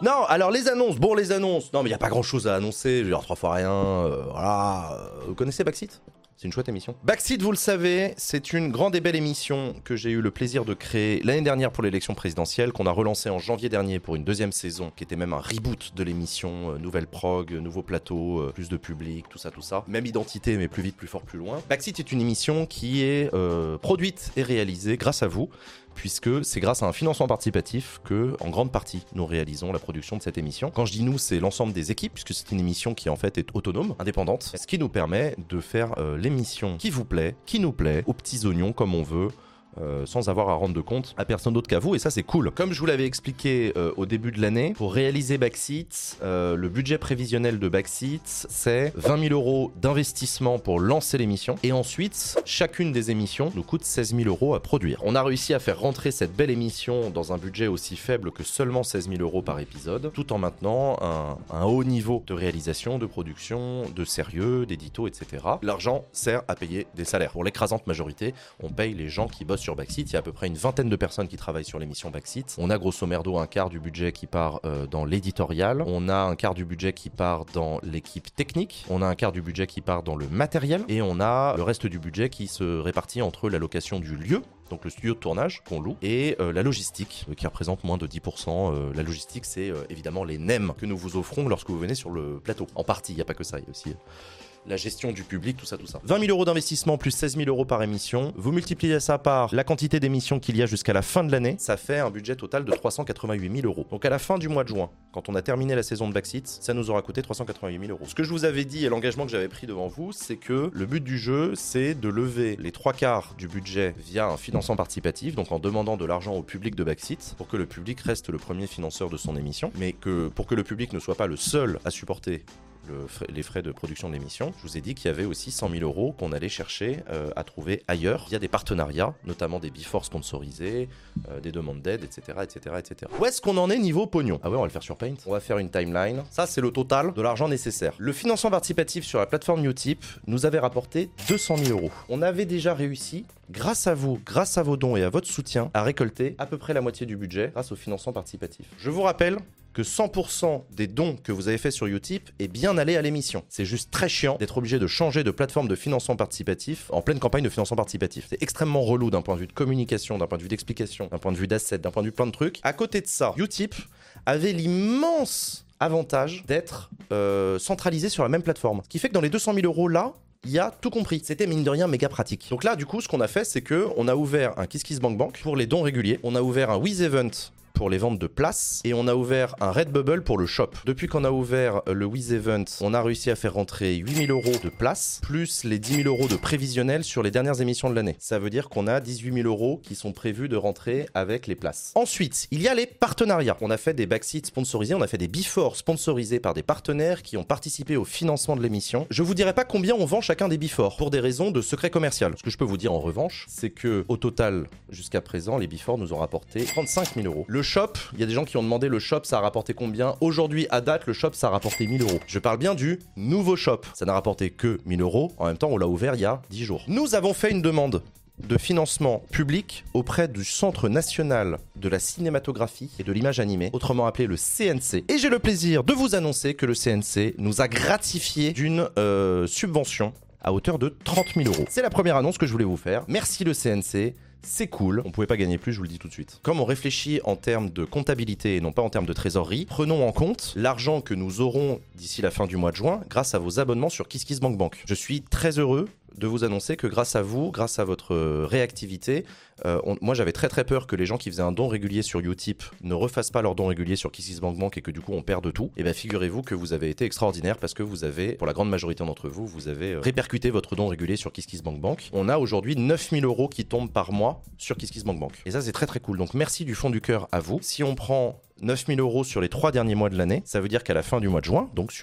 Non, alors les annonces, non mais il y a pas grand chose à annoncer, je veux dire 3 fois rien, voilà. Vous connaissez Backseat ? C'est une chouette émission. Backseat, vous le savez, c'est une grande et belle émission que j'ai eu le plaisir de créer l'année dernière pour l'élection présidentielle, qu'on a relancée en janvier dernier pour une deuxième saison, qui était même un reboot de l'émission, nouvelle prog, nouveau plateau, plus de public, tout ça. Même identité, mais plus vite, plus fort, plus loin. Backseat est une émission qui est produite et réalisée grâce à vous, puisque c'est grâce à un financement participatif que, en grande partie, nous réalisons la production de cette émission. Quand je dis nous, c'est l'ensemble des équipes, puisque c'est une émission qui en fait est autonome, indépendante, ce qui nous permet de faire l'émission qui vous plaît, qui nous plaît, aux petits oignons comme on veut, sans avoir à rendre de compte à personne d'autre qu'à vous, et ça c'est cool. Comme je vous l'avais expliqué au début de l'année, pour réaliser Backseat, le budget prévisionnel de Backseat, c'est 20 000 € d'investissement pour lancer l'émission, et ensuite, chacune des émissions nous coûte 16 000 € à produire. On a réussi à faire rentrer cette belle émission dans un budget aussi faible que seulement 16 000 € par épisode, tout en maintenant un haut niveau de réalisation, de production, de sérieux, d'édito, etc. L'argent sert à payer des salaires. Pour l'écrasante majorité, on paye les gens qui bossent sur Backseat. Il y a à peu près une vingtaine de personnes qui travaillent sur l'émission Backseat. On a grosso merdo un quart du budget qui part dans l'éditorial. On a un quart du budget qui part dans l'équipe technique. On a un quart du budget qui part dans le matériel. Et on a le reste du budget qui se répartit entre la location du lieu, donc le studio de tournage qu'on loue, et la logistique, qui représente moins de 10%. La logistique, c'est évidemment les nems que nous vous offrons lorsque vous venez sur le plateau. En partie, il n'y a pas que ça, il y a aussi la gestion du public, tout ça. 20 000 € d'investissement plus 16 000 € par émission. Vous multipliez ça par la quantité d'émissions qu'il y a jusqu'à la fin de l'année. Ça fait un budget total de 388 000 €. Donc à la fin du mois de juin, quand on a terminé la saison de Backseat, ça nous aura coûté 388 000 €. Ce que je vous avais dit et l'engagement que j'avais pris devant vous, c'est que le but du jeu, c'est de lever les 3/4 du budget via un financement participatif, donc en demandant de l'argent au public de Backseat, pour que le public reste le premier financeur de son émission, mais que pour que le public ne soit pas le seul à supporter les frais de production de l'émission, je vous ai dit qu'il y avait aussi 100 000 € qu'on allait chercher à trouver ailleurs via des partenariats, notamment des before sponsorisés, des demandes d'aide, etc., etc. Où est-ce qu'on en est niveau pognon ? Ah ouais, on va le faire sur Paint. On va faire une timeline. Ça, c'est le total de l'argent nécessaire. Le financement participatif sur la plateforme Utip nous avait rapporté 200 000 €. On avait déjà réussi, grâce à vous, grâce à vos dons et à votre soutien, à récolter à peu près la moitié du budget grâce au financement participatif. Je vous rappelle que 100% des dons que vous avez fait sur Utip est bien allé à l'émission. C'est juste très chiant d'être obligé de changer de plateforme de financement participatif en pleine campagne de financement participatif. C'est extrêmement relou d'un point de vue de communication, d'un point de vue d'explication, d'un point de vue d'asset, d'un point de vue plein de trucs. À côté de ça, Utip avait l'immense avantage d'être centralisé sur la même plateforme. Ce qui fait que dans les 200 000 € là, il y a tout compris. C'était mine de rien méga pratique. Donc là, du coup, ce qu'on a fait, c'est que on a ouvert un KissKissBankBank pour les dons réguliers. On a ouvert un WizEvent pour les ventes de places, et on a ouvert un Redbubble pour le shop. Depuis qu'on a ouvert le WizEvent, on a réussi à faire rentrer 8 000 € de places, plus les 10 000 € de prévisionnel sur les dernières émissions de l'année. Ça veut dire qu'on a 18 000 € qui sont prévus de rentrer avec les places. Ensuite, il y a les partenariats. On a fait des Backseat sponsorisés, on a fait des before sponsorisés par des partenaires qui ont participé au financement de l'émission. Je vous dirai pas combien on vend chacun des before, pour des raisons de secret commercial. Ce que je peux vous dire en revanche, c'est que au total, jusqu'à présent, les before nous ont rapporté 35 000 €. Le shop, il y a des gens qui ont demandé le shop, ça a rapporté combien ? Aujourd'hui, à date, le shop, ça a rapporté 1 000 €. Je parle bien du nouveau shop. Ça n'a rapporté que 1 000 €. En même temps, on l'a ouvert il y a 10 jours. Nous avons fait une demande de financement public auprès du Centre national de la cinématographie et de l'image animée, autrement appelé le CNC. Et j'ai le plaisir de vous annoncer que le CNC nous a gratifié d'une subvention à hauteur de 30 000 €. C'est la première annonce que je voulais vous faire. Merci le CNC. C'est cool, on pouvait pas gagner plus, je vous le dis tout de suite. Comme on réfléchit en termes de comptabilité et non pas en termes de trésorerie, prenons en compte l'argent que nous aurons d'ici la fin du mois de juin grâce à vos abonnements sur KissKissBankBank. Je suis très heureux de vous annoncer que grâce à vous, grâce à votre réactivité, moi j'avais très peur que les gens qui faisaient un don régulier sur Utip ne refassent pas leur don régulier sur KissKissBankBank et que du coup on perde tout. Et bien figurez-vous que vous avez été extraordinaire parce que vous avez, pour la grande majorité d'entre vous, vous avez répercuté votre don régulier sur KissKissBankBank. On a aujourd'hui 9 000 € qui tombent par mois sur KissKissBankBank. Et ça c'est très cool. Donc merci du fond du cœur à vous. Si on prend 9 000 € sur les 3 derniers mois de l'année, ça veut dire qu'à la fin du mois de juin, donc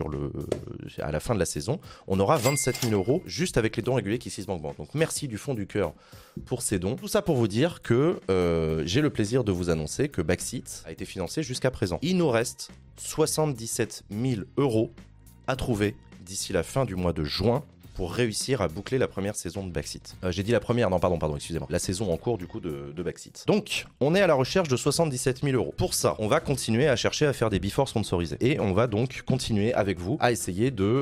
à la fin de la saison, on aura 27 000 € juste avec les dons réguliers KissKissBankBank. Donc merci du fond du cœur pour ces dons. Tout ça pour vous dire que j'ai le plaisir de vous annoncer que Backseat a été financé jusqu'à présent. Il nous reste 77 000 € à trouver d'ici la fin du mois de juin pour réussir à boucler la première saison de Backseat. J'ai dit la première, non pardon, excusez-moi. La saison en cours du coup de Backseat. Donc, on est à la recherche de 77 000 euros. Pour ça, on va continuer à chercher à faire des before sponsorisés. Et on va donc continuer avec vous à essayer de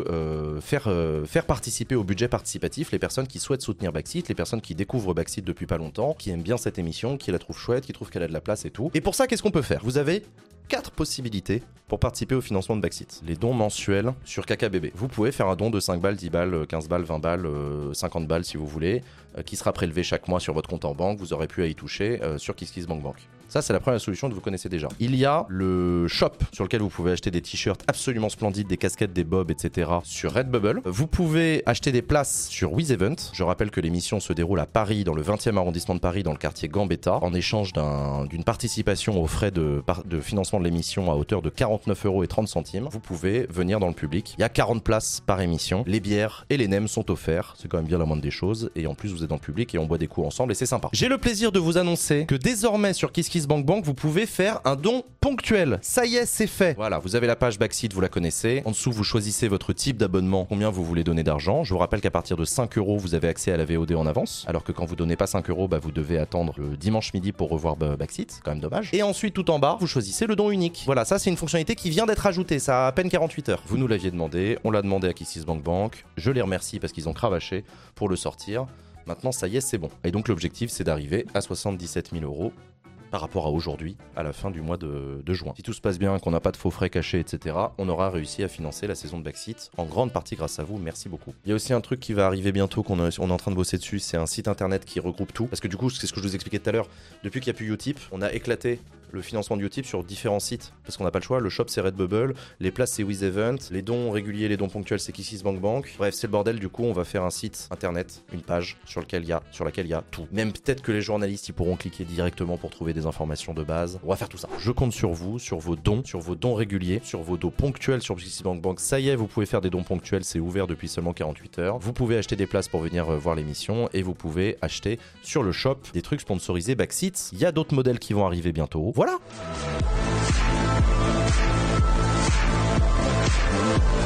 faire participer au budget participatif les personnes qui souhaitent soutenir Backseat, les personnes qui découvrent Backseat depuis pas longtemps, qui aiment bien cette émission, qui la trouvent chouette, qui trouvent qu'elle a de la place et tout. Et pour ça, qu'est-ce qu'on peut faire? Vous avez 4 possibilités pour participer au financement de Backseat. Les dons mensuels sur KKBB. Vous pouvez faire un don de 5 balles, 10 balles, 15 balles, 20 balles, 50 balles si vous voulez, qui sera prélevé chaque mois sur votre compte en banque. Vous aurez pu à y toucher sur KissKissBankBank. Ça, c'est la première solution que vous connaissez déjà. Il y a le shop sur lequel vous pouvez acheter des t-shirts absolument splendides, des casquettes, des bobs, etc. sur Redbubble. Vous pouvez acheter des places sur WizEvent. Je rappelle que l'émission se déroule à Paris, dans le 20e arrondissement de Paris, dans le quartier Gambetta, en échange d'une participation aux frais de financement de l'émission à hauteur de 49,30 €. Vous pouvez venir dans le public. Il y a 40 places par émission. Les bières et les nems sont offerts. C'est quand même bien la moindre des choses. Et en plus, vous êtes dans le public et on boit des coups ensemble et c'est sympa. J'ai le plaisir de vous annoncer que désormais sur KissKissBankBank, vous pouvez faire un don ponctuel. Ça y est, c'est fait. Voilà, vous avez la page Backseat, vous la connaissez. En dessous, vous choisissez votre type d'abonnement, combien vous voulez donner d'argent. Je vous rappelle qu'à partir de 5 €, vous avez accès à la VOD en avance. Alors que quand vous donnez pas 5 €, vous devez attendre le dimanche midi pour revoir Backseat. C'est quand même dommage. Et ensuite, tout en bas, vous choisissez le don unique. Voilà, ça c'est une fonctionnalité qui vient d'être ajoutée. Ça a à peine 48 heures. Vous nous l'aviez demandé, on l'a demandé à KissKissBankBank. Je les remercie parce qu'ils ont cravaché pour le sortir. Maintenant, ça y est, c'est bon. Et donc l'objectif, c'est d'arriver à 77 000 € par rapport à aujourd'hui, à la fin du mois de juin. Si tout se passe bien, qu'on n'a pas de faux frais cachés, etc., on aura réussi à financer la saison de Backseat, en grande partie grâce à vous, merci beaucoup. Il y a aussi un truc qui va arriver bientôt, on est en train de bosser dessus, c'est un site internet qui regroupe tout, parce que du coup, c'est ce que je vous expliquais tout à l'heure, depuis qu'il n'y a plus Utip, on a éclaté le financement de Utip sur différents sites, parce qu'on n'a pas le choix, le shop c'est Redbubble, les places c'est WizEvent, les dons réguliers, les dons ponctuels c'est KissKissBankBank, bref c'est le bordel, du coup on va faire un site internet, une page sur laquelle il y a tout. Même peut-être que les journalistes ils pourront cliquer directement pour trouver des informations de base. On va faire tout ça. Je compte sur vous, sur vos dons réguliers, sur vos dons ponctuels sur KissKissBankBank. Ça y est, vous pouvez faire des dons ponctuels, c'est ouvert depuis seulement 48 heures. Vous pouvez acheter des places pour venir voir l'émission et vous pouvez acheter sur le shop des trucs sponsorisés Backseat. Il y a d'autres modèles qui vont arriver bientôt. Voilà.